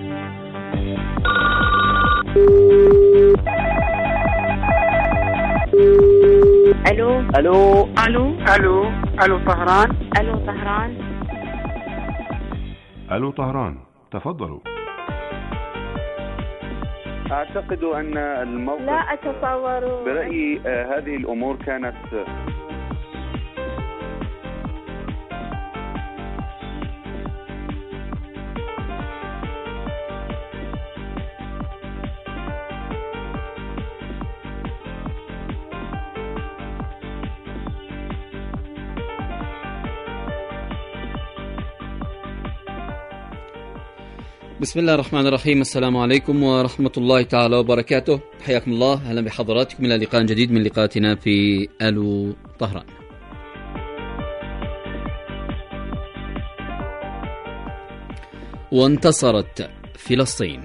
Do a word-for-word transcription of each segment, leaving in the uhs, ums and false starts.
الو الو الو الو الو طهران. الو طهران. الو طهران، تفضلوا. اعتقد ان الموقف لا اتصور. برأيي آه هذه الامور كانت بسم الله الرحمن الرحيم. السلام عليكم ورحمة الله تعالى وبركاته. حياكم الله، أهلا بحضراتكم إلى لقاء جديد من لقاءاتنا في ألو طهران. وانتصرت فلسطين.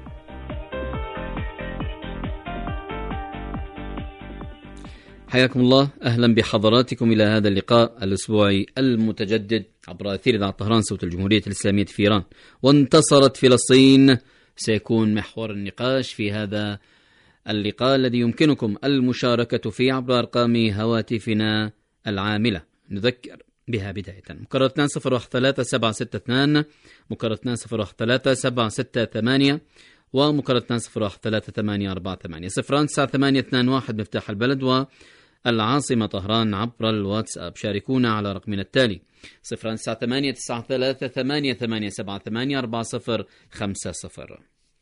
حياكم الله، أهلا بحضراتكم إلى هذا اللقاء الأسبوعي المتجدد عبر أثير إذاعة طهران صوت الجمهورية الإسلامية في إيران. وانتصرت فلسطين سيكون محور النقاش في هذا اللقاء الذي يمكنكم المشاركة فيه عبر أرقام هواتفنا العاملة. نذكر بها بداية: مكرر اثنان صفر واحد ثلاثة سبعة ستة اثنان، مكرر اثنان صفر واحد ثلاثة سبعة ستة ثمانية، ومكرر اثنان صفر واحد ثلاثة ثمانية أربعة ثمانية. صفران تسعة ثمانية اثنان واحد مفتاح البلد والعاصمة طهران عبر الواتساب. شاركونا على رقمنا التالي: صفران تسعة ثمانية تسعة ثلاثة ثمانية ثمانية سبعة ثمانية أربعة صفر خمسة صفر.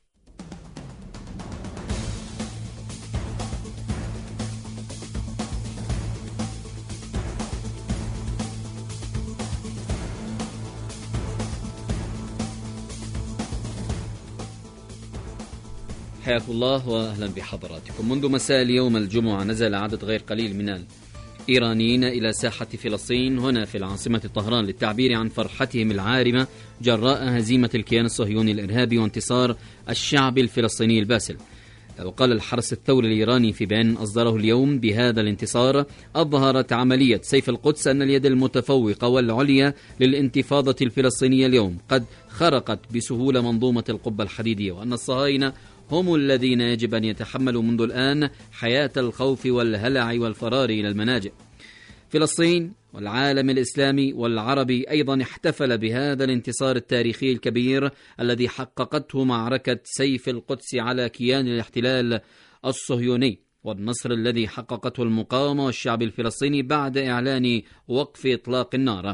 حياكم الله واهلا بحضراتكم. منذ مساء اليوم الجمعة نزل عدد غير قليل من الإيرانيين إلى ساحة فلسطين هنا في العاصمة طهران للتعبير عن فرحتهم العارمة جراء هزيمة الكيان الصهيوني الإرهابي وانتصار الشعب الفلسطيني الباسل. وقال الحرس الثوري الإيراني في بيان أصدره اليوم: بهذا الانتصار أظهرت عملية سيف القدس أن اليد المتفوقة والعليا للانتفاضة الفلسطينية اليوم قد خرقت بسهولة منظومة القبة الحديدية، وأن الصهاينة هم الذين يجب أن يتحملوا منذ الآن حياة الخوف والهلع والفرار إلى المناجئ. فلسطين والعالم الإسلامي والعربي أيضا احتفل بهذا الانتصار التاريخي الكبير الذي حققته معركة سيف القدس على كيان الاحتلال الصهيوني، والنصر الذي حققته المقاومة والشعب الفلسطيني بعد إعلان وقف إطلاق النار.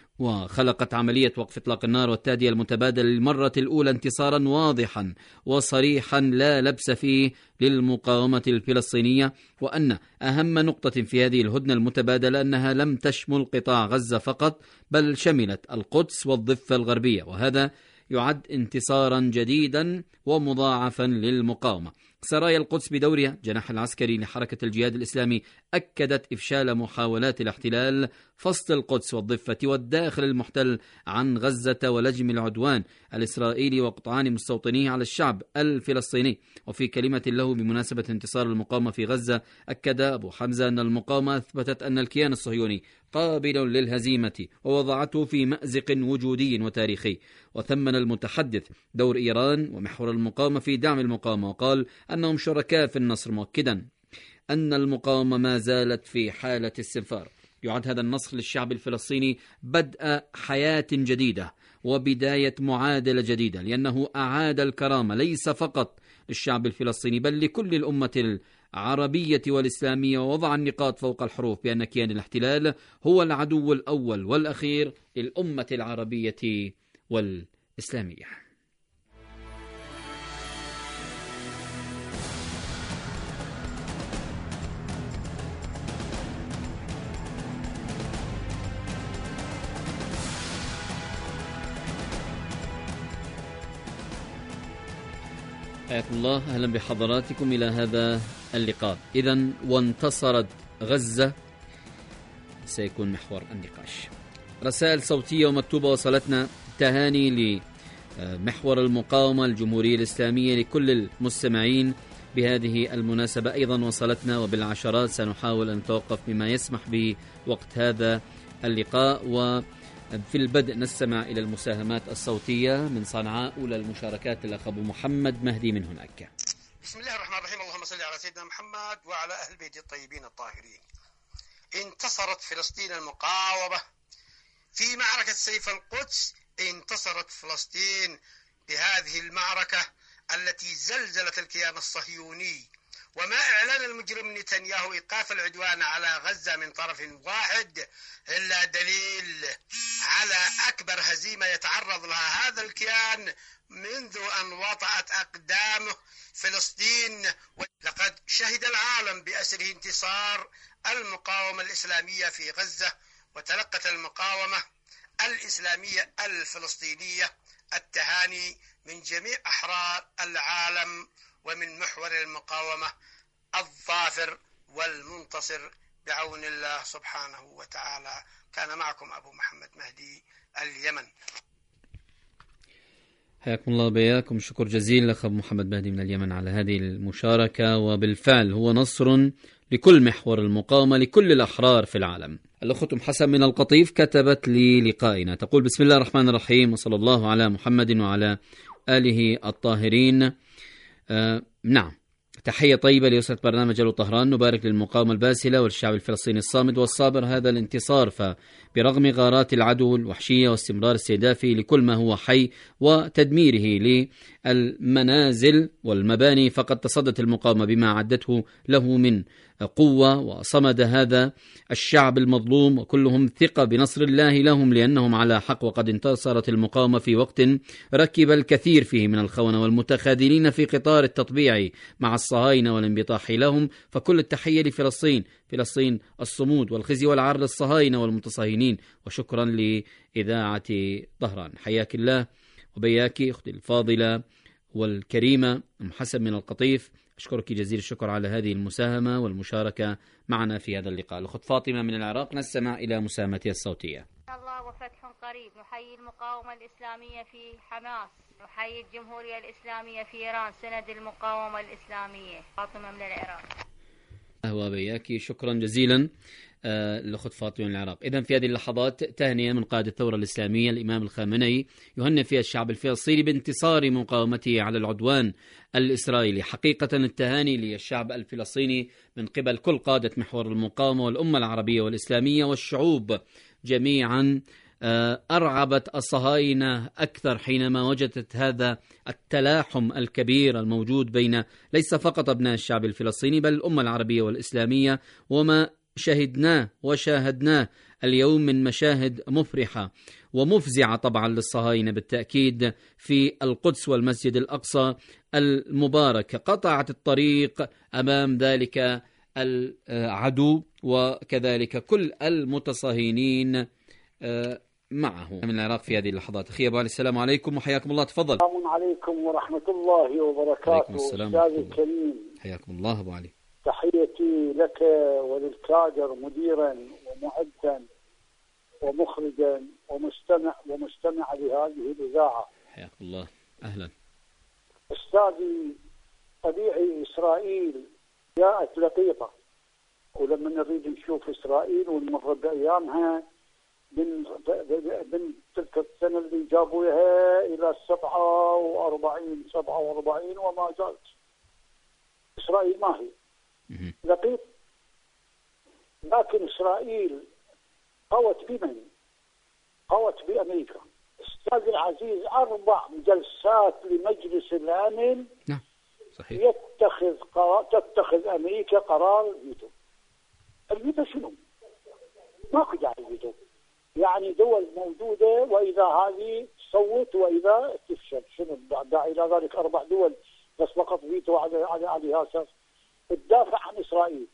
وخلقت عملية وقف إطلاق النار والتادية المتبادل للمرة الأولى انتصارا واضحا وصريحا لا لبس فيه للمقاومة الفلسطينية، وأن أهم نقطة في هذه الهدنة المتبادلة أنها لم تشمل قطاع غزة فقط بل شملت القدس والضفة الغربية، وهذا يعد انتصارا جديدا ومضاعفا للمقاومة. سرايا القدس بدورها جناح العسكري لحركة الجهاد الإسلامي أكدت إفشال محاولات الاحتلال فصل القدس والضفة والداخل المحتل عن غزة ولجم العدوان الإسرائيلي وقطعان مستوطنيه على الشعب الفلسطيني. وفي كلمة له بمناسبة انتصار المقاومة في غزة أكد أبو حمزة أن المقاومة أثبتت أن الكيان الصهيوني قابل للهزيمة ووضعته في مأزق وجودي وتاريخي. وثمن المتحدث دور إيران ومحور المقاومة في دعم المقاومة وقال أنهم شركاء في النصر، مؤكدا أن المقاومة ما زالت في حالة استنفار. يعد هذا النصر للشعب الفلسطيني بدء حياة جديدة وبداية معادلة جديدة، لأنه أعاد الكرامة ليس فقط للشعب الفلسطيني بل لكل الأمة العربية والإسلامية، ووضع النقاط فوق الحروف بأن كيان الاحتلال هو العدو الأول والأخير للأمة العربية والإسلامية. حياكم الله، أهلا بحضراتكم إلى هذا اللقاء. إذن وانتصرت غزة سيكون محور النقاش. رسائل صوتية ومكتوبة وصلتنا تهاني لمحور المقاومة الجمهورية الإسلامية لكل المستمعين بهذه المناسبة. أيضا وصلتنا وبالعشرات، سنحاول أن نتوقف بما يسمح به وقت هذا اللقاء، في البدء نستمع إلى المساهمات الصوتية من صنعاء. أولى المشاركات الأخ أبو محمد مهدي من هناك. بسم الله الرحمن الرحيم. اللهم صل على سيدنا محمد وعلى أهل بيت الطيبين الطاهرين. انتصرت فلسطين المقاومة في معركة سيف القدس. انتصرت فلسطين بهذه المعركة التي زلزلت الكيان الصهيوني. وما إعلان المجرم نتنياهو إيقاف العدوان على غزة من طرف واحد إلا دليل على أكبر هزيمة يتعرض لها هذا الكيان منذ أن وطأت أقدامه فلسطين. لقد شهد العالم بأسره انتصار المقاومة الإسلامية في غزة، وتلقت المقاومة الإسلامية الفلسطينية التهاني من جميع أحرار العالم ومن محور المقاومة الظافر والمنتصر بعون الله سبحانه وتعالى. كان معكم أبو محمد مهدي، اليمن. حياكم الله بياكم. شكر جزيل لأخ أبو محمد مهدي من اليمن على هذه المشاركة. وبالفعل هو نصر لكل محور المقاومة لكل الأحرار في العالم. الأخت أم حسن من القطيف كتبت لي لقائنا، تقول: بسم الله الرحمن الرحيم، وصلى الله على محمد وعلى آله الطاهرين. آه نعم، تحية طيبة لأسرة برنامج ألو طهران. نبارك للمقاومة الباسلة والشعب الفلسطيني الصامد والصابر هذا الانتصار، فبرغم غارات العدو الوحشية واستمرار استهدافه لكل ما هو حي وتدميره للمنازل والمباني، فقد تصدت المقاومة بما عدته له من قوة، وصمد هذا الشعب المظلوم، وكلهم ثقة بنصر الله لهم لأنهم على حق. وقد انتصرت المقاومة في وقت ركب الكثير فيه من الخونة والمتخاذلين في قطار التطبيع مع الصهاينة والانبطاح لهم. فكل التحية لفلسطين، فلسطين الصمود والخزي والعار للصهاينة والمتصهينين. وشكرا لإذاعة طهران. حياك الله وبياك أختي الفاضلة والكريمة أم حسن من القطيف. أشكرك جزيل الشكر على هذه المساهمة والمشاركة معنا في هذا اللقاء. الأخت فاطمة من العراق نستمع إلى مساهمتها الصوتية. الله وفتح قريب. نحيي المقاومة الإسلامية في حماس، نحيي الجمهورية الإسلامية في إيران، سند المقاومة الإسلامية. فاطمة من العراق. أهلا بياك، شكرا جزيلا آه الأخت فاطمة من العراق. إذن في هذه اللحظات تهنئة من قائد الثورة الإسلامية الإمام الخامنئي يهنئ فيها الشعب الفلسطيني بانتصار مقاومته على العدوان الإسرائيلي. حقيقة التهاني للشعب الفلسطيني من قبل كل قادة محور المقاومة والأمة العربية والإسلامية والشعوب جميعا. أرعبت الصهاينة أكثر حينما وجدت هذا التلاحم الكبير الموجود بين ليس فقط أبناء الشعب الفلسطيني بل الأمة العربية والإسلامية، وما شهدناه وشاهدناه اليوم من مشاهد مفرحة ومفزعة طبعا للصهاينة بالتأكيد في القدس والمسجد الأقصى المبارك. قطعت الطريق أمام ذلك العدو وكذلك كل المتصهينين معه. من العراق في هذه اللحظات أخي أبو علي، السلام عليكم وحياكم الله. تفضل. السلام عليكم ورحمة الله وبركاته. أستاذ الكريم، حياكم الله أبو علي. تحيتي لك وللكادر مديرا ومعدا ومخرجا ومستمع ومستمع لهذه الإذاعة. حياكم الله. أهلا. أستاذي، طبيعي إسرائيل جاءت لقيطة، ولما نريد نشوف إسرائيل ونمر بأيامها من من تلك السنة اللي جابوها إلى سبعة وأربعين سبعة وأربعين وما زالت إسرائيل ما هي لقيط. لكن إسرائيل قوت بمن؟ قوت بأمريكا. أستاذ العزيز، أربع جلسات لمجلس الأمن نعم صحيح يتخذ قرار، تتخذ أمريكا قرار الفيتو. الفيتو شنو؟ ماكو داعي الفيتو، يعني دول موجودة وإذا هذه تصوت وإذا تفشل. شنو داعي إلى ذلك؟ أربع دول بس فقط فيتو على على على أساس تدافع عن إسرائيل.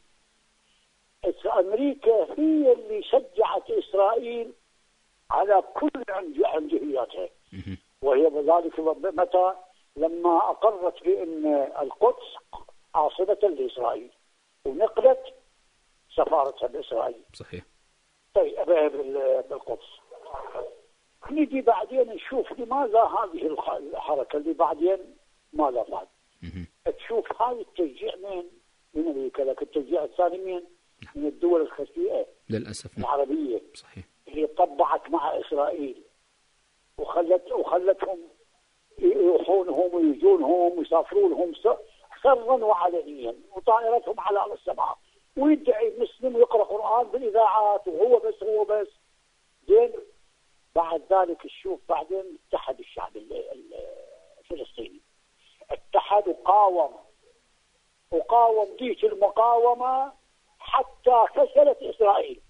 أمريكا هي اللي شجعت إسرائيل على كل عنجهياتها، وهي بذلك متى لما أقرت بأن القدس عاصمة لإسرائيل ونقلت سفارتها بإسرائيل. صحيح. طيب بالقدس. نجي بعدين نشوف لماذا هذه الحركة اللي بعدين ماذا بعد. تشوف هذا التشجيع من من أمريكا، لكن التشجيع الثاني من من الدول الخفيئة للأسف العربية. صحيح. اللي طبعت مع إسرائيل وخلت وخلتهم يروحونهم ويجونهم ويسافرونهم سرا وعلنيا وطائرتهم على السماء، ويدعي مسلم ويقرأ قرآن بالإذاعات وهو بس هو بس زين. بعد ذلك نشوف بعدين اتحد الشعب الفلسطيني، اتحد وقاوم وقاوم جيش المقاومة حتى فشلت إسرائيل،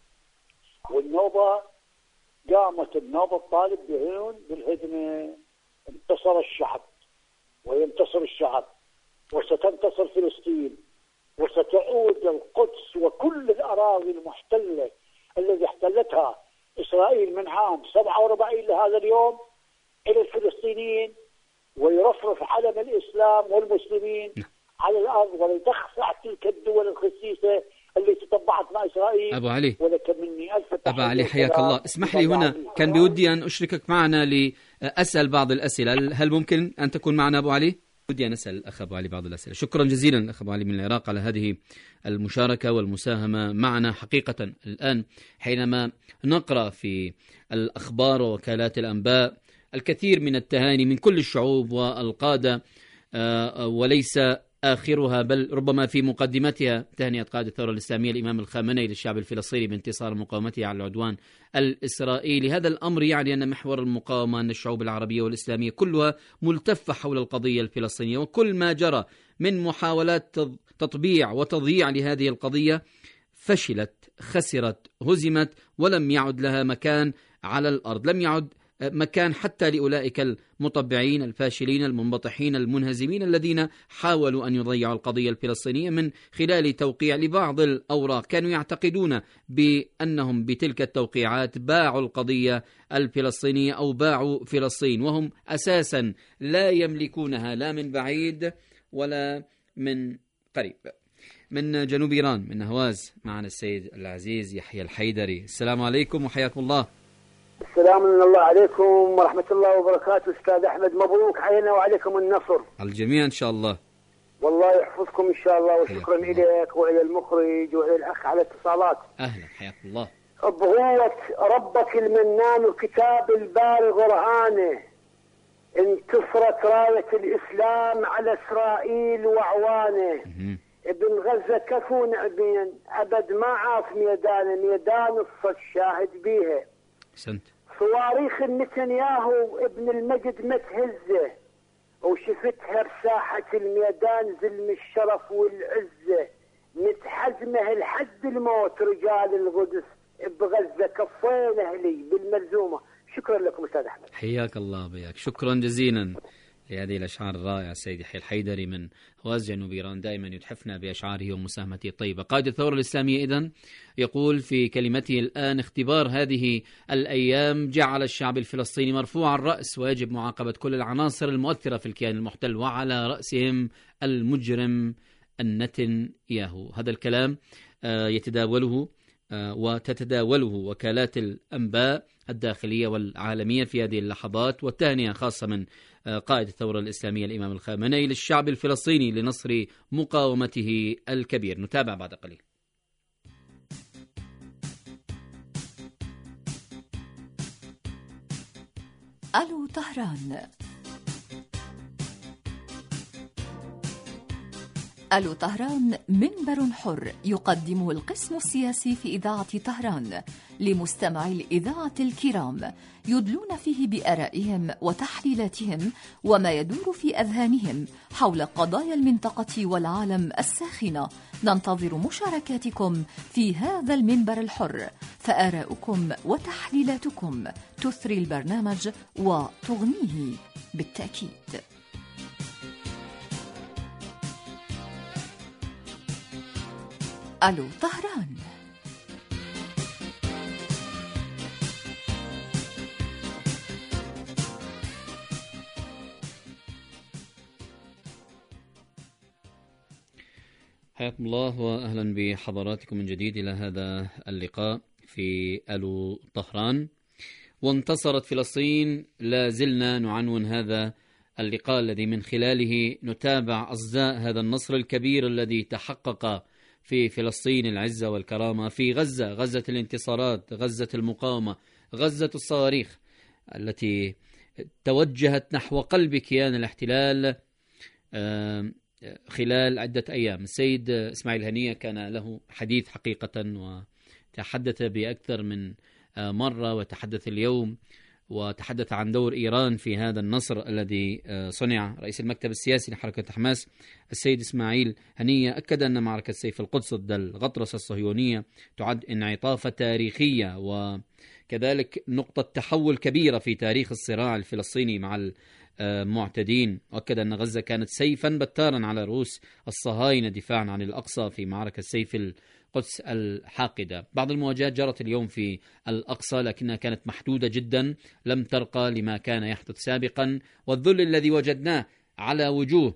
والنوبة قامت النوبة الطالب بهون بالهدنة. انتصر الشعب وينتصر الشعب، وستنتصر فلسطين، وستعود القدس وكل الأراضي المحتلة التي احتلتها إسرائيل من عام سبعة وأربعين لهذا اليوم إلى الفلسطينيين، ويرفرف علم الإسلام والمسلمين على الأرض، ولتخفع تلك الدول الخسيسة اللي تطبعت مع إسرائيل. أبو علي، ولك مني ألف أبو علي حياك الله، اسمح لي هنا كان بودي أن أشركك معنا لأسأل بعض الأسئلة، هل ممكن أن تكون معنا أبو علي؟ ودي أن أسأل الأخ أبو علي بعض الأسئلة. شكرا جزيلا الأخ أبو علي من العراق على هذه المشاركة والمساهمة معنا. حقيقة الآن حينما نقرأ في الأخبار ووكالات الأنباء الكثير من التهاني من كل الشعوب والقادة، وليس آخرها بل ربما في مقدمتها تهنئة قائد الثورة الإسلامية الإمام الخامنئي للشعب الفلسطيني بانتصار مقاومته على العدوان الإسرائيلي. هذا الأمر يعني أن محور المقاومة أن الشعوب العربية والإسلامية كلها ملتفة حول القضية الفلسطينية، وكل ما جرى من محاولات تطبيع وتضييع لهذه القضية فشلت، خسرت، هزمت، ولم يعد لها مكان على الأرض، لم يعد مكان حتى لأولئك المطبعين الفاشلين المنبطحين المنهزمين الذين حاولوا أن يضيعوا القضية الفلسطينية من خلال توقيع لبعض الأوراق. كانوا يعتقدون بأنهم بتلك التوقيعات باعوا القضية الفلسطينية أو باعوا فلسطين، وهم أساسا لا يملكونها لا من بعيد ولا من قريب. من جنوب إيران من نهواز معنا السيد العزيز يحيى الحيدري. السلام عليكم وحياكم الله. السلام من الله عليكم ورحمة الله وبركاته. أستاذ أحمد مبروك علينا وعليكم النصر. على الجميع إن شاء الله. والله يحفظكم إن شاء الله، وشكرا إليك وإلى المخرج وإلى الأخ على الاتصالات. أهلا حياك الله. بقوة ربك المنان وكتاب الباري قرآنه انتصرت راية الإسلام على إسرائيل وعوانه. ابن غزة كفو نعبين أبد ما عاف ميدان ميدان الصد شاهد بيها. سنت. صواريخ نتنياهو ابن المجد متهزة وشفتها بساحة الميدان زلم الشرف والعزة، متحزمه لحد الموت رجال القدس بغزة كفينا لي بالملزومة. شكرا لكم أستاذ أحمد. حياك الله بياك، شكرا جزيلا لهذه الأشعار الرائعة. السيد يحيى الحيدري من هواز جنوب إيران دائما يتحفنا بأشعاره ومساهمته الطيبة. قائد الثورة الإسلامية إذن يقول في كلمته الآن: اختبار هذه الأيام جعل الشعب الفلسطيني مرفوع الرأس، ويجب معاقبة كل العناصر المؤثرة في الكيان المحتل، وعلى رأسهم المجرم النتنياهو. هذا الكلام يتداوله وتتداوله وكالات الأنباء الداخلية والعالمية في هذه اللحظات، والتهنئة خاصة من قائد الثورة الإسلامية الإمام الخامنئي للشعب الفلسطيني لنصر مقاومته الكبير. نتابع بعد قليل. ألو طهران. ألو طهران منبر حر يقدمه القسم السياسي في إذاعة طهران لمستمعي الإذاعة الكرام، يدلون فيه بآرائهم وتحليلاتهم وما يدور في أذهانهم حول قضايا المنطقة والعالم الساخنة. ننتظر مشاركاتكم في هذا المنبر الحر، فآراؤكم وتحليلاتكم تثري البرنامج وتغنيه بالتأكيد. ألو طهران. حياكم الله وأهلا بحضراتكم من جديد إلى هذا اللقاء في ألو طهران. وانتصرت فلسطين، لا زلنا نعنون هذا اللقاء الذي من خلاله نتابع أصداء هذا النصر الكبير الذي تحقق في فلسطين العزة والكرامة، في غزة، غزة الانتصارات، غزة المقاومة، غزة الصواريخ التي توجهت نحو قلب كيان الاحتلال خلال عدة أيام. السيد إسماعيل هنية كان له حديث حقيقة، وتحدث بأكثر من مرة، وتحدث اليوم وتحدث عن دور إيران في هذا النصر الذي صنع. رئيس المكتب السياسي لحركة حماس السيد إسماعيل هنية أكد أن معركة سيف القدس ضد الغطرسة الصهيونية تعد انعطافة تاريخية، وكذلك نقطة تحول كبيرة في تاريخ الصراع الفلسطيني مع المعتدين. وأكد أن غزة كانت سيفا بتارا على رؤوس الصهاينة دفاعا عن الأقصى في معركة سيف القدس الحاقدة. بعض المواجهات جرت اليوم في الأقصى لكنها كانت محدودة جدا، لم ترقى لما كان يحدث سابقا، والذل الذي وجدناه على وجوه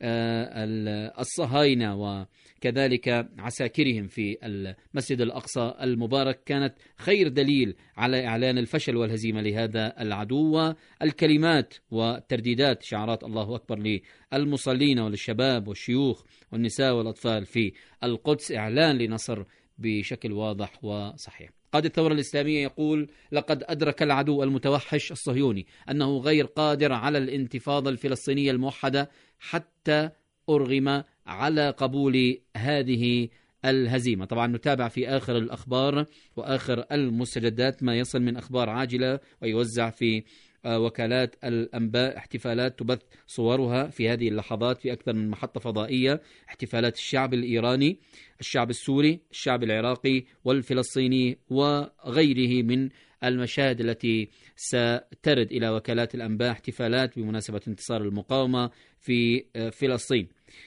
الصهاينة وكذلك عساكرهم في المسجد الأقصى المبارك كانت خير دليل على إعلان الفشل والهزيمة لهذا العدو. والكلمات والترديدات شعارات الله أكبر للمصلين وللشباب والشيوخ والنساء والأطفال في القدس إعلان لنصر بشكل واضح وصحيح. قائد الثورة الإسلامية يقول: لقد أدرك العدو المتوحش الصهيوني أنه غير قادر على الانتفاضة الفلسطينية الموحدة حتى أرغم على قبول هذه الهزيمة. طبعا نتابع في آخر الأخبار وآخر المستجدات ما يصل من أخبار عاجلة ويوزع في وكالات الأنباء احتفالات تبث صورها في هذه اللحظات في أكثر من محطة فضائية، احتفالات الشعب الإيراني، الشعب السوري، الشعب العراقي والفلسطيني وغيره من المشاهد التي سترد إلى وكالات الأنباء احتفالات بمناسبة انتصار المقاومة في فلسطين.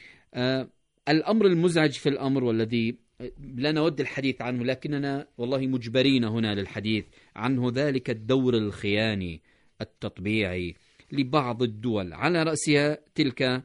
الأمر المزعج في الأمر والذي لا نود الحديث عنه لكننا والله مجبرين هنا للحديث عنه، ذلك الدور الخياني التطبيعي لبعض الدول، على رأسها تلك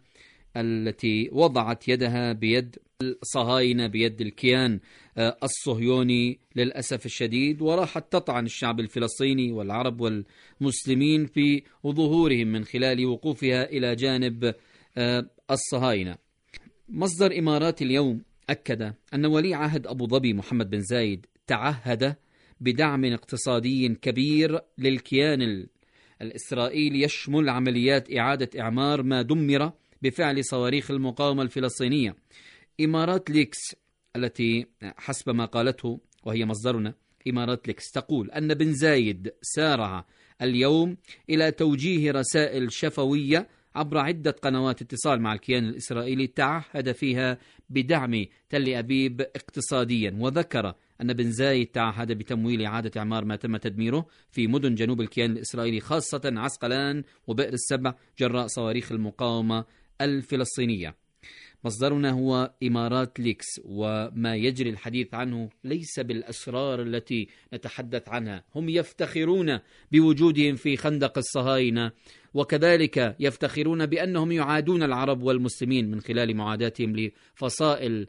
التي وضعت يدها بيد الصهاينة، بيد الكيان الصهيوني للأسف الشديد، وراحت تطعن الشعب الفلسطيني والعرب والمسلمين في ظهورهم من خلال وقوفها إلى جانب الصهاينة. مصدر إمارات اليوم أكد أن ولي عهد أبو ظبي محمد بن زايد تعهد بدعم اقتصادي كبير للكيان الإسرائيلي يشمل عمليات إعادة إعمار ما دمر بفعل صواريخ المقاومة الفلسطينية. إمارات ليكس التي حسب ما قالته وهي مصدرنا إمارات ليكس تقول أن بن زايد سارع اليوم إلى توجيه رسائل شفوية عبر عدة قنوات اتصال مع الكيان الإسرائيلي تعهد فيها بدعم تل أبيب اقتصاديا، وذكر أن بن زايد تعهد بتمويل إعادة إعمار ما تم تدميره في مدن جنوب الكيان الإسرائيلي خاصة عسقلان وبئر السبع جراء صواريخ المقاومة الفلسطينية. مصدرنا هو إمارات ليكس، وما يجري الحديث عنه ليس بالأسرار التي نتحدث عنها. هم يفتخرون بوجودهم في خندق الصهاينة، وكذلك يفتخرون بأنهم يعادون العرب والمسلمين من خلال معاداتهم لفصائل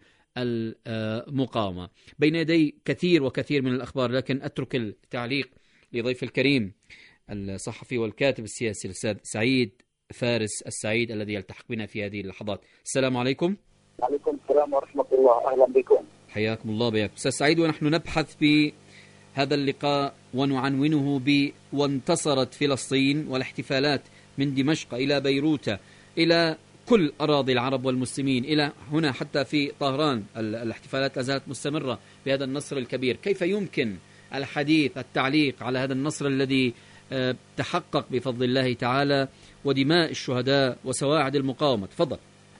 المقاومة. بين يدي كثير وكثير من الأخبار، لكن أترك التعليق لضيف الكريم الصحفي والكاتب السياسي الأستاذ سعيد فارس السعيد الذي يلتحق بنا في هذه اللحظات. السلام عليكم. وعليكم السلام ورحمة الله، أهلا بكم. حياكم الله بياك أستاذ سعيد. ونحن نبحث في هذا اللقاء ونعنونه ب وانتصرت فلسطين، والاحتفالات من دمشق إلى بيروت إلى كل أراضي العرب والمسلمين إلى هنا حتى في طهران الاحتفالات لازالت مستمرة بهذا النصر الكبير. كيف يمكن الحديث التعليق على هذا النصر الذي تحقق بفضل الله تعالى ودماء الشهداء وسواعد المقاومة؟ تفضل.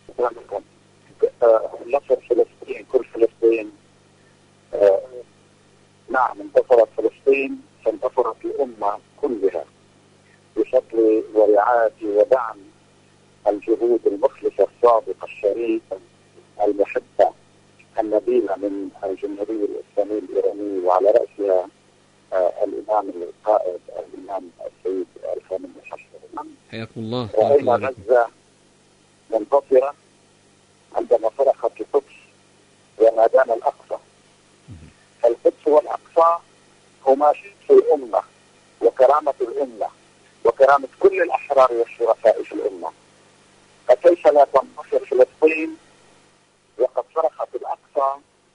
نصر فلسطين، كل فلسطين. آه نعم، انتصرت فلسطين فانتصرت الأمة كلها بفضل ورعاية ودعم الجهود المخلصة الصادقة الشريفة المحبة النبيلة من الجمهورية الإسلامية الإيرانية، وعلى رأسها آه الإمام القائد الإمام السيد الخامنئي الحشد. حياكم الله. رأينا غزة منتصرة عندما صرخت القدس ونادانا الأقصى. القدس والأقصى هما شرف الأمة وكرامة الأمة وكرامة كل الأحرار والشرفاء في الأمة، فكيف لا تنتصر فلسطين وقد صرخت الأقصى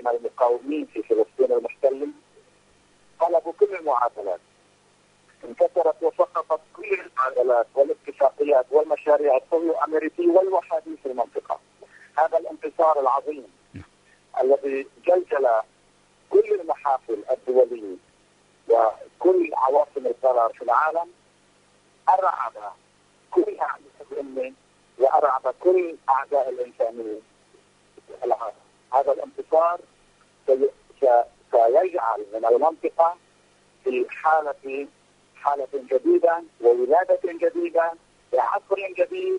من المقاومين في فلسطين المحتلة طلبوا كل المعادلات، انكسرت وسقطت كل المعادلات والاتفاقيات والمشاريع الصهيونية الأمريكية والوحدية في المنطقة. هذا الانتصار العظيم الذي جلجل كل المحافل الدولية وكل عواصم القرار في العالم أرعب كل أعداء الأمة وأرعب كل أعداء الإنسانية في العالم. هذا الانتصار سيجعل من المنطقة في حالة حالة جديدة وولادة جديدة لعصر جديد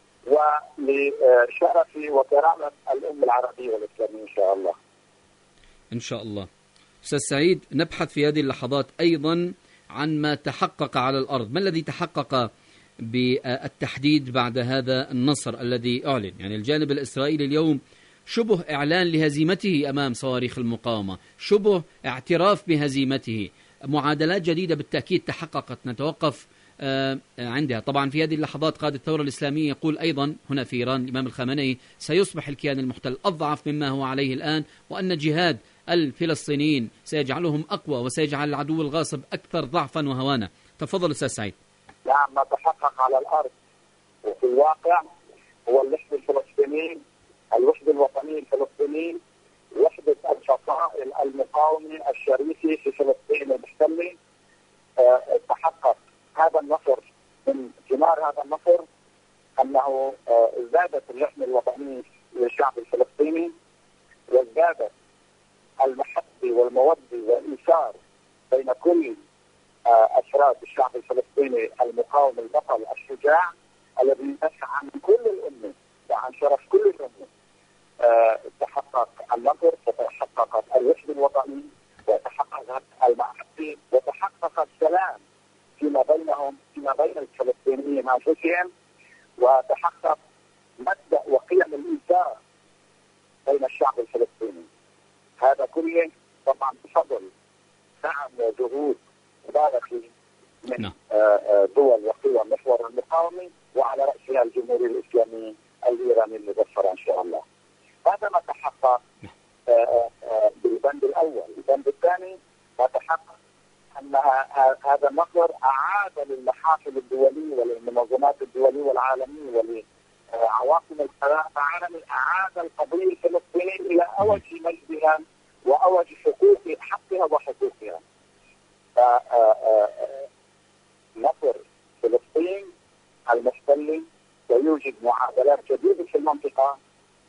ولشرف وكرامة الأمة العربية والإسلامية إن شاء الله. إن شاء الله. أستاذ سعيد، نبحث في هذه اللحظات أيضا عن ما تحقق على الأرض. ما الذي تحقق بالتحديد بعد هذا النصر الذي أعلن؟ يعني الجانب الإسرائيلي اليوم شبه إعلان لهزيمته أمام صواريخ المقاومة، شبه اعتراف بهزيمته، معادلات جديدة بالتأكيد تحققت نتوقف عندها. طبعا في هذه اللحظات قائد الثورة الإسلامية يقول أيضا هنا في إيران الإمام الخامنئي سيصبح الكيان المحتل أضعف مما هو عليه الآن، وأن جهاد الفلسطينيين سيجعلهم أقوى وسيجعل العدو الغاصب أكثر ضعفا وهوانا. تفضل أستاذ سعيد. نعم، ما تحقق على الأرض وفي الواقع هو الوحدة الفلسطينية، الوحدة الوطنية الفلسطينية، وحدة الفصائل المقاومة الشريفة في فلسطين المحتلة. أه تحقق هذا النصر. من ثمار هذا النصر أنه أه زادت اللحمة الوطنية للشعب الفلسطيني، وازدادت المحبة والمودة والإيثار بين كل أه أفراد الشعب الفلسطيني المقاوم البطل الشجاع الذي يدافع عن كل الأمة وعن شرف كل الأمة. أه تحقق النصر، وتحققت الوحدة الوطنية، وتحققت المحبة، وتحقق السلام فيما بينهم فيما بين الفلسطينيين انفسهم، وتحقق مبدأ وقيم الإيثار بين الشعب الفلسطيني. هذا كله طبعا بفضل دعم وجهود مباركة من دول وقوى محور المقاومة، وعلى رأسها الجمهورية الإسلامية الإيرانية المظفرة إن شاء الله. هذا ما تحقق بالبند الأول. البند الثاني ما تحقق أن هذا النصر أعاد للمحافل الدولية وللمنظمات الدولية والعالمية ولعواصم القرار العالمي، أعاد القضية الفلسطينية إلى أوج مجدها وأوج حقوق حقها وحقوقها. نصر فلسطين المحتلة سيوجد معادلات جديدة في المنطقة،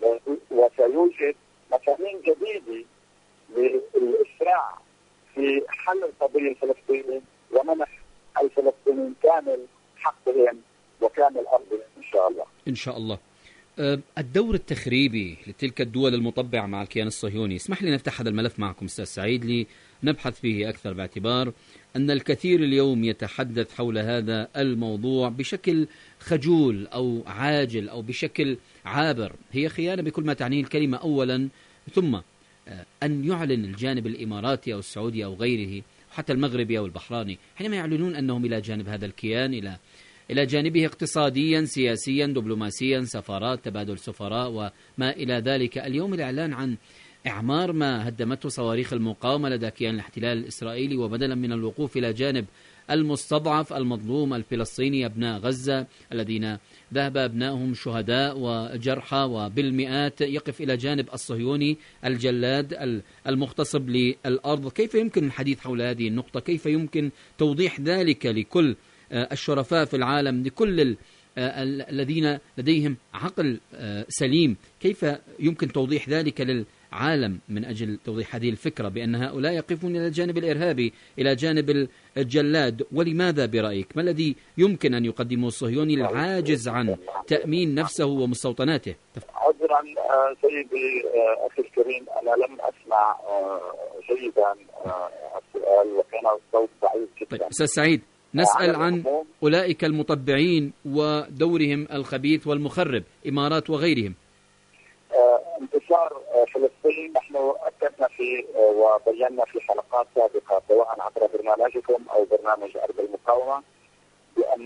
وسيوجد مفاهيم جديدة للإسراع في حل القضية الفلسطينية ومنح الفلسطينيين كامل حقهم وكامل أرضهم إن شاء الله. إن شاء الله. الدور التخريبي لتلك الدول المطبعة مع الكيان الصهيوني، اسمح لي نفتح هذا الملف معكم أستاذ سعيد لنبحث فيه أكثر، باعتبار أن الكثير اليوم يتحدث حول هذا الموضوع بشكل خجول أو عاجل أو بشكل عابر. هي خيانة بكل ما تعنيه الكلمة أولا، ثم أن يعلن الجانب الإماراتي أو السعودي أو غيره حتى المغربي أو البحراني حينما يعلنون أنهم إلى جانب هذا الكيان، إلى إلى جانبه اقتصاديا سياسيا دبلوماسيا، سفارات، تبادل سفراء وما إلى ذلك. اليوم الإعلان عن إعمار ما هدمته صواريخ المقاومة لدى كيان الاحتلال الإسرائيلي، وبدلا من الوقوف إلى جانب المستضعف المظلوم الفلسطيني أبناء غزة الذين ذهب أبنائهم شهداء وجرحى وبالمئات، يقف إلى جانب الصهيوني الجلاد المغتصب للأرض. كيف يمكن الحديث حول هذه النقطة؟ كيف يمكن توضيح ذلك لكل الشرفاء في العالم، لكل الذين لديهم عقل سليم؟ كيف يمكن توضيح ذلك للعالم من أجل توضيح هذه الفكرة بأن هؤلاء يقفون إلى الجانب الإرهابي، إلى جانب الجلاد؟ ولماذا برأيك؟ ما الذي يمكن أن يقدمه الصهيوني العاجز عن تأمين نفسه ومستوطناته؟ عذرا سيدي أخي الكريم، أنا لم أسمع جيدا السؤال وكان الصوت ضعيف جدا. طيب أستاذ سعيد، نسأل عن أولئك المطبعين ودورهم الخبيث والمخرب، إمارات وغيرهم. انتصار فلسطين نحن أكدنا في وبينا في حلقات سابقة سواء عبر برنامجكم أو برنامج أرض المقاومة بأن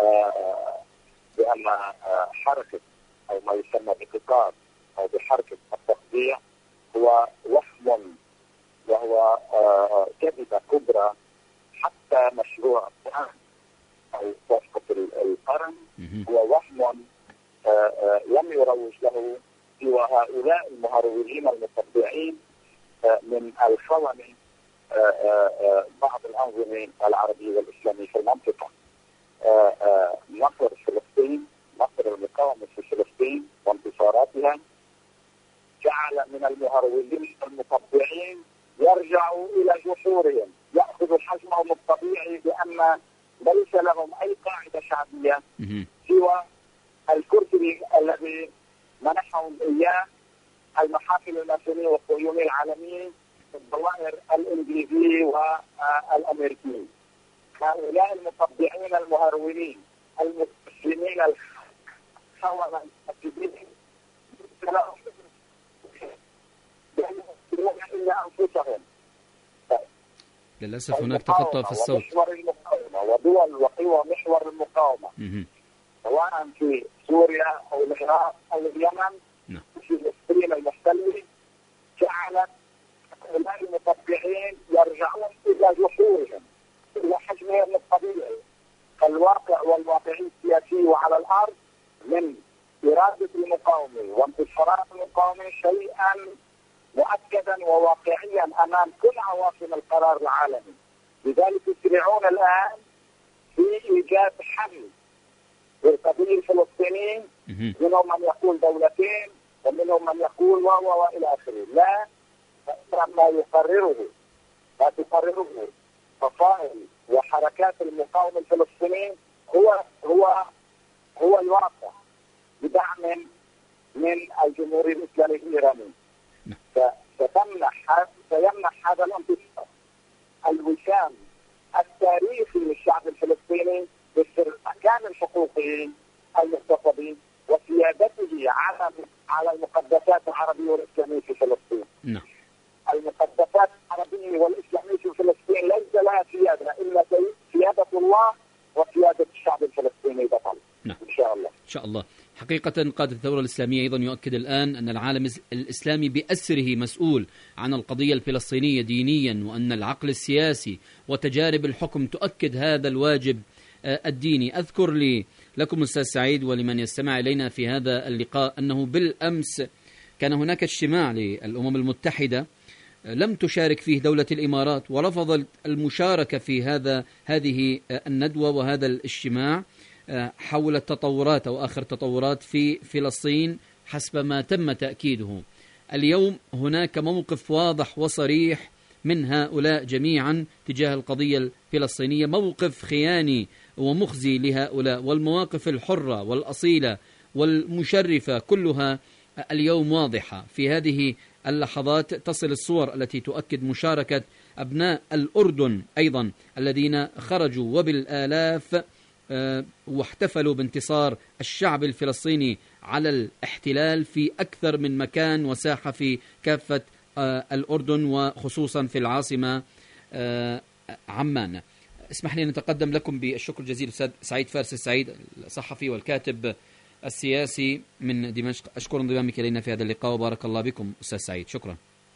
بأن حركة أو ما يسمى بقطار أو بحركة التقطيع هو وحف وهم وهو كذبة كبرى، حتى مشروع أو صفقة القرن هو وهم لم يروج له سوى هؤلاء المهرولين المتبعين من الخونة بعض الأنظمة العربية والإسلامية في المنطقة. نصر فلسطين، نصر المقاومة في فلسطين وانتصاراتها جعل من المهرولين المتبعين يرجعوا إلى جسورهم، يأخذوا حجمهم الطبيعي بأن ليس لهم أي قاعدة شعبية سوى الكرسي الذي منحهم إياه المحافل الماسونية والصهيونية العالمية، الضوائر الإنجليزية والأمريكية. هؤلاء المتبعين المهرولين المسلمين الخونة الكبيرين إلا أنفسهم. للأسف هناك تقطع في الصوت. ومحور المقاومة ودول وقوى محور المقاومة سواء في سوريا أو العراق أو اليمن نعم. في فلسطين المحتلة جعلت هؤلاء المتبعين يرجعون إلى جسورهم، إلى حجمهم الطبيعي. فالواقع والواقعي السياسي وعلى الأرض من إرادة المقاومة وانتصارات المقاومة شيئا مؤكدا وواقعيا أمام كل عواصم القرار العالمي. لذلك يسرعون الآن في إيجاد حل للقضية الفلسطينية، منهم من يقول دولتين ومنهم من يقول و وإلى آخره. لا، ما يقرره ما تقرره فصائل وحركات المقاومة الفلسطينية هو هو هو الواقع بدعم من الجمهورية الإسلامية الإيرانية. ستمنح سيمنح هذا الانتصار الوسام التاريخي للشعب الفلسطيني باسترجاع حقوقه المغتصبين وسيادته على على المقدسات العربية والإسلامية في فلسطين. نعم. المقدسات العربية والإسلامية في فلسطين ليس لها سيادة إلا سيادة الله وسيادة الشعب الفلسطيني بطل. نعم. إن شاء الله. إن شاء الله. حقيقة قائد الثورة الإسلامية أيضا يؤكد الآن أن العالم الإسلامي بأسره مسؤول عن القضية الفلسطينية دينيا، وأن العقل السياسي وتجارب الحكم تؤكد هذا الواجب الديني. أذكر لي لكم أستاذ سعيد ولمن يستمع إلينا في هذا اللقاء أنه بالأمس كان هناك اجتماع للأمم المتحدة لم تشارك فيه دولة الإمارات، ورفضت المشاركة في هذا هذه الندوة وهذا الاجتماع حول التطورات أو آخر تطورات في فلسطين حسب ما تم تأكيده. اليوم هناك موقف واضح وصريح من هؤلاء جميعا تجاه القضية الفلسطينية، موقف خياني ومخزي لهؤلاء، والمواقف الحرة والأصيلة والمشرفة كلها اليوم واضحة. في هذه اللحظات تصل الصور التي تؤكد مشاركة أبناء الأردن أيضا الذين خرجوا وبالآلاف واحتفلوا بانتصار الشعب الفلسطيني على الاحتلال في أكثر من مكان وساحة في كافة الأردن وخصوصا في العاصمة عمان. اسمح لي أن نتقدم لكم بالشكر الجزيل أستاذ سعيد فارس السعيد الصحفي والكاتب السياسي من دمشق. أشكر انضمامك إلينا في هذا اللقاء وبارك الله بكم أستاذ سعيد. شكرا.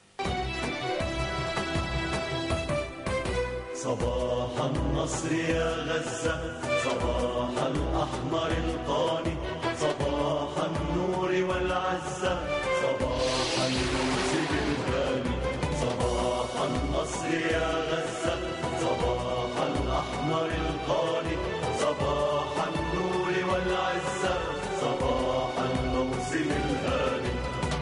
صباح النصر يا غزة، صباح الأحمر القاني، صباح النور والعزة، صباح الموسم الهاني. صباح النصر يا غزة، صباح الأحمر القاني، صباح النور والعزة، صباح الموسم الهاني.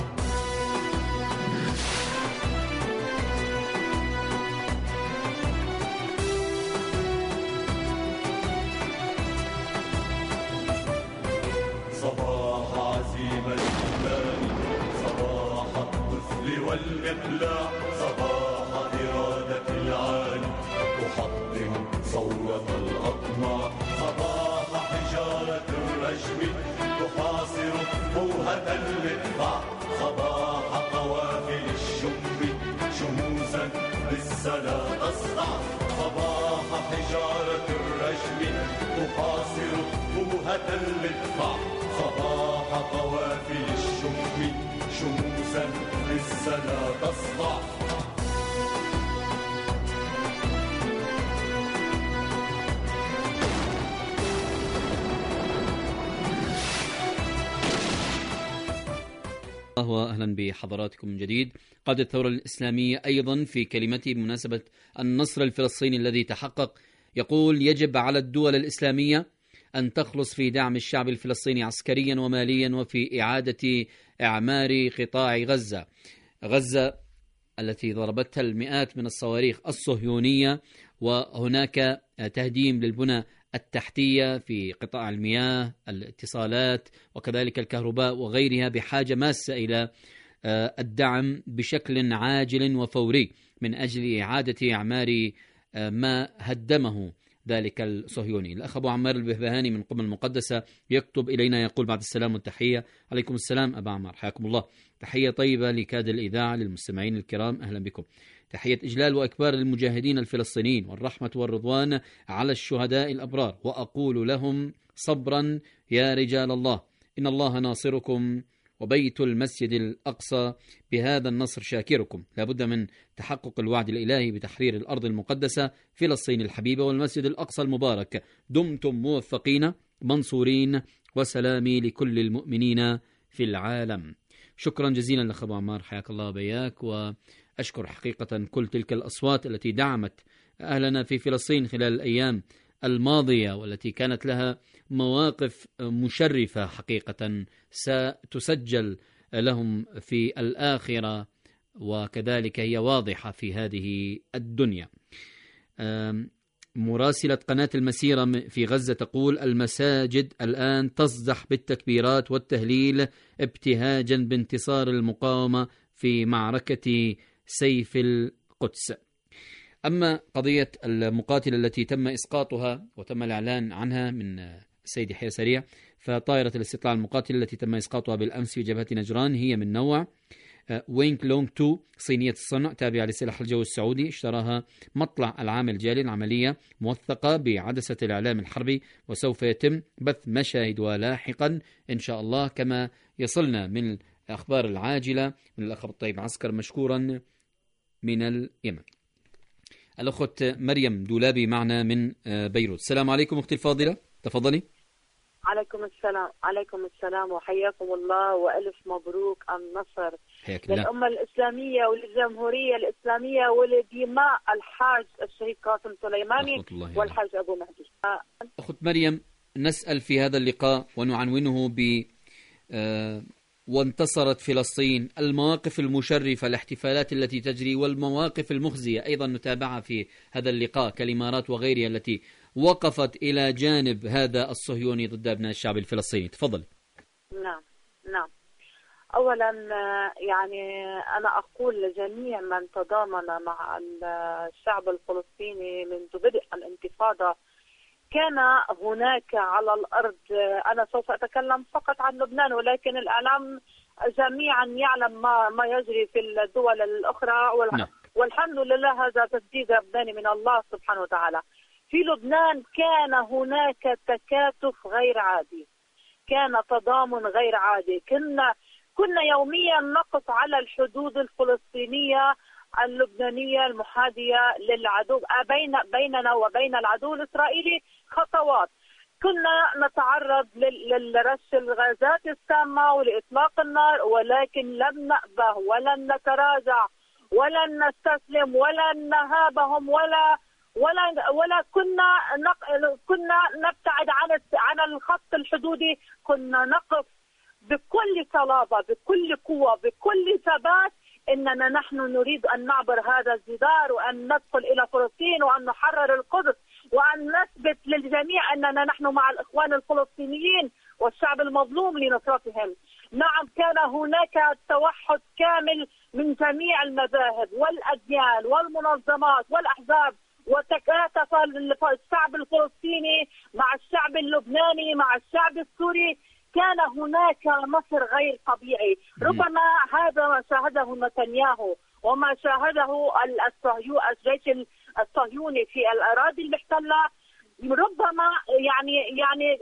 صباح عزيمة الإيمان، صباح الطفل والإقلاع، صباح إرادة العالي تحطم صولة الأطماع، صباح حجارة الرجم تحاصر موهة المدفع، صباح قوافل الشم شموسا لسه لا تصدع، صباح حجارة الرجم تحاصر موهة المدفع، صباح قوافل الشم شموسا لسه لا تصدع. وأهلا بحضراتكم من جديد. قاد الثورة الإسلامية أيضا في كلمته بمناسبة النصر الفلسطيني الذي تحقق يقول: يجب على الدول الإسلامية أن تخلص في دعم الشعب الفلسطيني عسكريا وماليا وفي إعادة إعمار قطاع غزة غزة التي ضربتها المئات من الصواريخ الصهيونية، وهناك تهديم للبنى التحتية في قطاع المياه، الاتصالات، وكذلك الكهرباء وغيرها، بحاجة ماسة إلى الدعم بشكل عاجل وفوري من أجل إعادة إعمار ما هدمه ذلك الصهيوني. الأخ أبو عمار البهبهاني من قم المقدسة يكتب إلينا يقول: بعد السلام والتحية. عليكم السلام أبا عمار، حياكم الله. تحية طيبة لكاد الإذاعة، للمستمعين الكرام، أهلا بكم. تحية إجلال وإكبار للمجاهدين الفلسطينيين، والرحمة والرضوان على الشهداء الأبرار، وأقول لهم: صبرا يا رجال الله، إن الله ناصركم، وبيت المسجد الأقصى بهذا النصر شاكركم. لابد من تحقق الوعد الإلهي بتحرير الأرض المقدسة فلسطين الحبيبة والمسجد الأقصى المبارك. دمتم موفقين منصورين، وسلامي لكل المؤمنين في العالم. شكرا جزيلا لك أبو عمار، حياك الله وبياك. وأشكر حقيقة كل تلك الأصوات التي دعمت أهلنا في فلسطين خلال الأيام الماضية، والتي كانت لها مواقف مشرفة حقيقة ستسجل لهم في الآخرة، وكذلك هي واضحة في هذه الدنيا. مراسلة قناة المسيرة في غزة تقول: المساجد الآن تصدح بالتكبيرات والتهليل ابتهاجا بانتصار المقاومة في معركة سيف القدس. أما قضية المقاتلة التي تم إسقاطها وتم الإعلان عنها من السيد يحيى سريع، فطائرة الاستطلاع المقاتلة التي تم إسقاطها بالأمس في جبهة نجران هي من نوع وينغ لونغ تو صينية الصنع، تابعة لسلاح الجو السعودي، اشتراها مطلع العام الجاري. العملية موثقة بعدسة الإعلام الحربي، وسوف يتم بث مشاهدها لاحقا إن شاء الله، كما يصلنا من الأخبار العاجلة من الأخ الطيب عسكر مشكورا من اليمن. الأخت مريم دولابي معنا من بيروت. السلام عليكم أختي الفاضلة، تفضلي. عليكم السلام. عليكم السلام وحياكم الله، وألف مبروك النصر للأمة الإسلامية وللجمهورية الإسلامية ولدماء الحاج الشهيد قاسم سليماني والحاج أبو مهدي. أخت مريم، نسأل في هذا اللقاء ونعنونه ب وانتصرت فلسطين، المواقف المشرفة، الاحتفالات التي تجري، والمواقف المخزية أيضا نتابعها في هذا اللقاء كالإمارات وغيرها التي وقفت إلى جانب هذا الصهيوني ضد أبناء الشعب الفلسطيني. تفضل. نعم نعم. أولا يعني أنا أقول لجميع من تضامن مع الشعب الفلسطيني منذ بدء الانتفاضة، كان هناك على الأرض، أنا سوف أتكلم فقط عن لبنان، ولكن الإعلام جميعا يعلم ما ما يجري في الدول الأخرى، والحمد لله هذا تصديق رباني من الله سبحانه وتعالى. في لبنان كان هناك تكاتف غير عادي، كان تضامن غير عادي، كنا كنا يوميا نقف على الحدود الفلسطينية اللبنانية المحاذية للعدو، بين بيننا وبين العدو الإسرائيلي خطوات. كنا نتعرض لرش الغازات السامة ولإطلاق النار، ولكن لم نأبه ولن نتراجع ولن نستسلم ولن نهابهم ولا ولا ولا كنا نق... كنا نبتعد عن عن الخط الحدودي. كنا نقف بكل صلابة، بكل قوة، بكل ثبات، إننا نحن نريد أن نعبر هذا الجدار وأن ندخل إلى فلسطين وأن نحرر القدس، وأن نثبت للجميع أننا نحن مع الإخوان الفلسطينيين والشعب المظلوم لنصرتهم. نعم، كان هناك توحد كامل من جميع المذاهب والأديان والمنظمات والأحزاب، وتكاتف الشعب الفلسطيني مع الشعب اللبناني مع الشعب السوري. كان هناك نصر غير طبيعي. ربما هذا ما شاهده نتنياهو وما شاهده الجيش الصهيوني في الأراضي المحتلة، ربما يعني يعني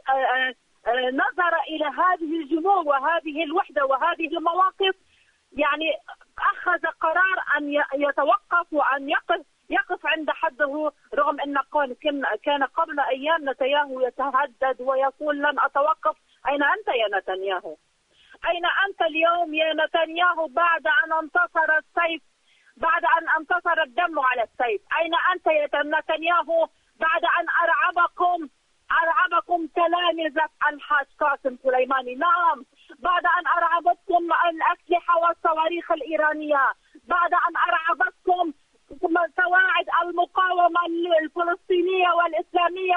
نظر إلى هذه الجموع وهذه الوحدة وهذه المواقف، يعني أخذ قرار أن يتوقف وأن يقف يقف عند حده، رغم أن كان قبل أيام نتنياهو يتهدد ويقول لن أتوقف. أين أنت يا نتنياهو؟ أين أنت اليوم يا نتنياهو بعد أن انتصر السيف، بعد أن انتصر الدم على السيف؟ أين أنت يا نتنياهو بعد أن أرعبكم أرعبكم تلامذة الحاج قاسم سليماني؟ نعم، بعد أن أرعبتكم الأسلحة والصواريخ الإيرانية، بعد أن أرعبتكم قواعد المقاومة الفلسطينية والإسلامية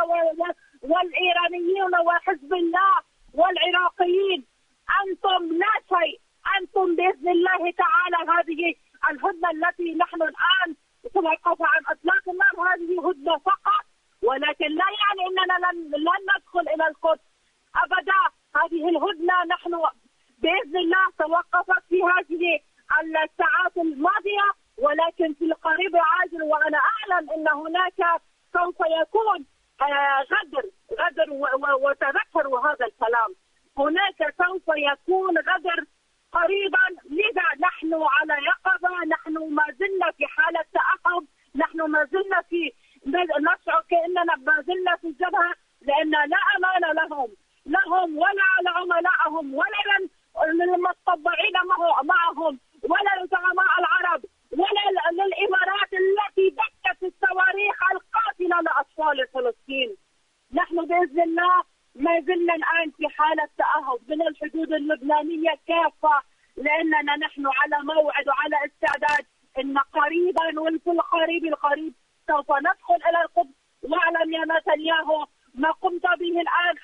والإيرانيين وحزب الله والعراقيين. أنتم لا شيء، أنتم بإذن الله تعالى هذه الهدنة التي نحن الآن توقف عن إطلاق النار هذه هدنة فقط، ولكن لا يعني أننا لن, لن ندخل إلى القدس أبدا. هذه الهدنة نحن بإذن الله توقفت في هذه الساعات الماضية، ولكن في القريب العاجل وأنا أعلم أن هناك سوف يكون غدر غدر وتذكروا هذا الكلام، هناك سوف يكون غدر قريبا. لذا نحن على يقظة، نحن ما زلنا في حالة تأهب، نحن ما زلنا في نشعر كأننا ما زلنا في الجبهة، لأن لا أمان لهم لهم ولا لعملائهم ولا للمتطبعين معهم ولا لزعماء العرب ولا للإمارات التي دكت الصواريخ القاتلة لأطفال فلسطين. نحن بإذن الله ما زلنا الآن في حالة تأهب من الحدود اللبنانية كافة، لأننا نحن على موعد وعلى استعداد أن قريبا وفي القريب القريب سوف ندخل إلى القدس. واعلم يا نتنياهو ما قمت به الآن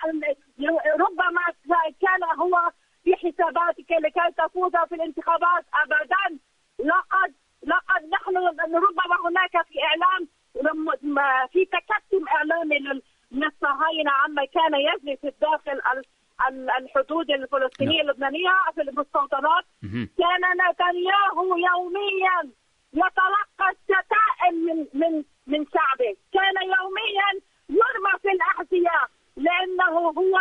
ربما كان هو في حساباتك لكي تفوز في الانتخابات، أبدا. لقد لقد نحن ربما هناك في إعلام في تكتم إعلامي من الصهاينة عما كان يجري في الداخل الحدود الفلسطينية اللبنانية في المستوطنات. كان نتنياهو يوميا يتلقى الشتائم من من من شعبه، كان يوميا يرمى في الأحذية، لأنه هو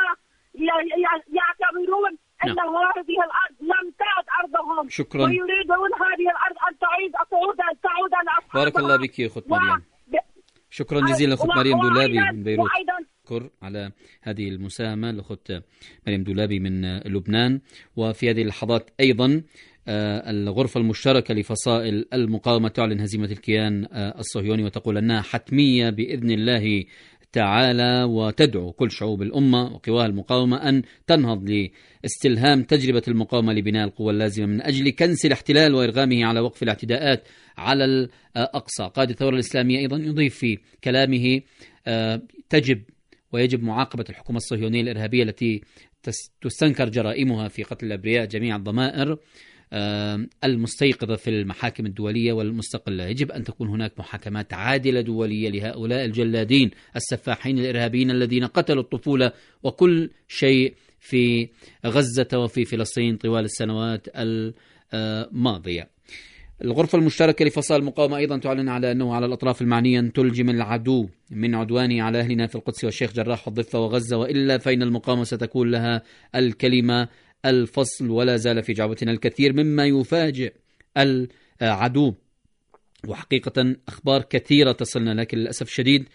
يعتبرون أن هذه الأرض لم تعد أرضهم. شكرا. ويريدون هذه الأرض أن تعيد تعود تعود لأصحابها. بارك الله بك يا أخت مريم. شكرا جزيلا أخت مريم دولابي من بيروت. شكر على هذه المساهمة لأخت مريم دولابي من لبنان. وفي هذه اللحظات أيضا الغرفة المشتركة لفصائل المقاومة تعلن هزيمة الكيان الصهيوني وتقول أنها حتمية بإذن الله تعالى، وتدعو كل شعوب الأمة وقواها المقاومة أن تنهض لاستلهام تجربة المقاومة لبناء القوى اللازمة من أجل كنس الاحتلال وإرغامه على وقف الاعتداءات على الأقصى. قائد الثورة الإسلامية أيضا يضيف في كلامه تجب ويجب معاقبة الحكومة الصهيونية الإرهابية التي تستنكر جرائمها في قتل الأبرياء جميع الضمائر المستيقظة في المحاكم الدولية والمستقلة. يجب أن تكون هناك محاكمات عادلة دولية لهؤلاء الجلادين السفاحين الإرهابيين الذين قتلوا الطفولة وكل شيء في غزة وفي فلسطين طوال السنوات الماضية. الغرفة المشتركة لفصائل المقاومة أيضا تعلن على أنه على الأطراف المعنية أن تلجم العدو من عدوانه على أهلنا في القدس والشيخ جراح والضفة وغزة، وإلا فإن المقاومة ستكون لها الكلمة الفصل. ولا زال في جعبتنا الكثير مما يفاجئ العدو، وحقيقة أخبار كثيرة تصلنا، لكن للأسف شديد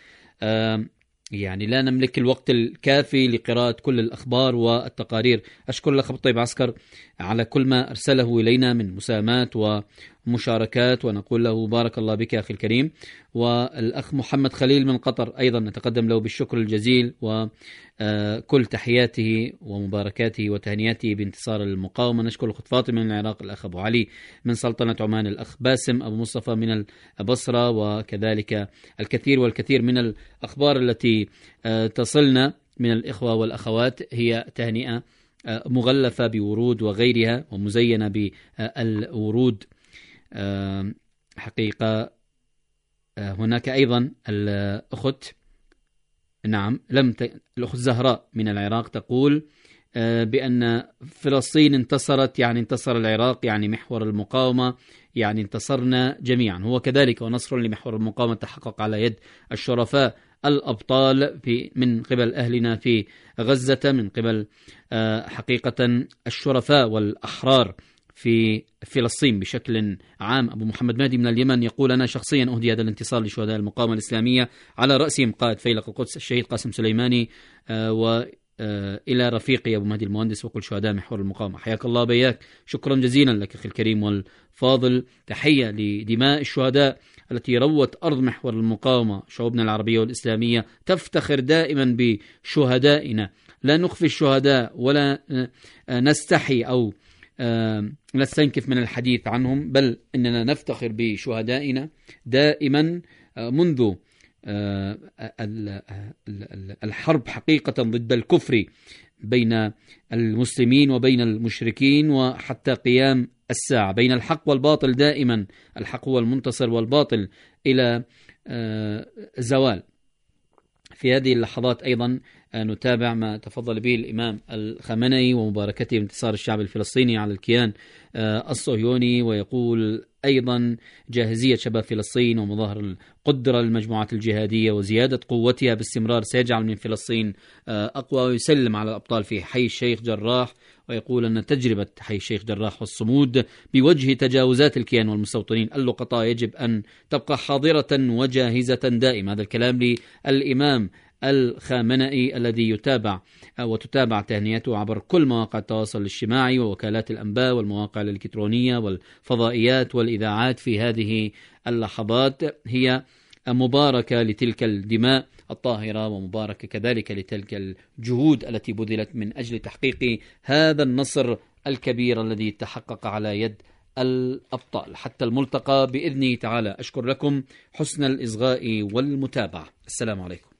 يعني لا نملك الوقت الكافي لقراءة كل الأخبار والتقارير. أشكر الأخ أبو طيب عسكر على كل ما أرسله إلينا من مساهمات ومشاركات، ونقول له بارك الله بك أخي الكريم. والأخ محمد خليل من قطر أيضا نتقدم له بالشكر الجزيل وكل تحياته ومباركاته وتهنياته بانتصار المقاومة. نشكر الأخت فاطمة من العراق، الأخ أبو علي من سلطنة عمان، الأخ باسم أبو مصطفى من البصرة، وكذلك الكثير والكثير من الأخبار التي تصلنا من الإخوة والأخوات. هي تهنئة مغلفة بورود وغيرها ومزينة بالورود. حقيقة هناك أيضا الأخت نعم لم ت... الأخت زهراء من العراق تقول بأن فلسطين انتصرت يعني انتصر العراق، يعني محور المقاومة، يعني انتصرنا جميعا. هو كذلك ونصر لمحور المقاومة تحقق على يد الشرفاء الأبطال في من قبل أهلنا في غزة، من قبل حقيقة الشرفاء والأحرار في فلسطين بشكل عام. أبو محمد مهدي من اليمن يقول أنا شخصيا أهدي هذا الانتصار لشهداء المقاومة الإسلامية على رأسهم قائد فيلق القدس الشهيد قاسم سليماني، إلى رفيقي أبو مهدي المهندس وكل شهداء محور المقاومة. حياك الله بياك، شكرا جزيلا لك أخي الكريم والفاضل. تحية لدماء الشهداء التي روت أرض محور المقاومة. شعوبنا العربية والإسلامية تفتخر دائما بشهدائنا، لا نخفي الشهداء ولا نستحي أو نستنكف من الحديث عنهم، بل إننا نفتخر بشهدائنا دائما منذ الحرب حقيقة ضد الكفر بين المسلمين وبين المشركين، وحتى قيام الساعة بين الحق والباطل. دائما الحق هو المنتصر والباطل إلى زوال. في هذه اللحظات أيضا نتابع ما تفضل به الإمام الخامنئي ومباركته بانتصار الشعب الفلسطيني على الكيان الصهيوني، ويقول أيضا جاهزية شباب فلسطين ومظاهر القدرة للمجموعات الجهادية وزيادة قوتها باستمرار سيجعل من فلسطين أقوى، ويسلم على الأبطال في حي الشيخ جراح، ويقول أن تجربة حي الشيخ جراح والصمود بوجه تجاوزات الكيان والمستوطنين اللقطاء يجب أن تبقى حاضرة وجاهزة دائما. هذا الكلام للإمام الخامنئي الذي يتابع وتتابع تهنئته عبر كل مواقع التواصل الاجتماعي ووكالات الأنباء والمواقع الإلكترونية والفضائيات والإذاعات. في هذه اللحظات هي مباركة لتلك الدماء الطاهرة، ومباركة كذلك لتلك الجهود التي بذلت من أجل تحقيق هذا النصر الكبير الذي تحقق على يد الأبطال. حتى الملتقى بإذنه تعالى. أشكر لكم حسن الإصغاء والمتابعة. السلام عليكم.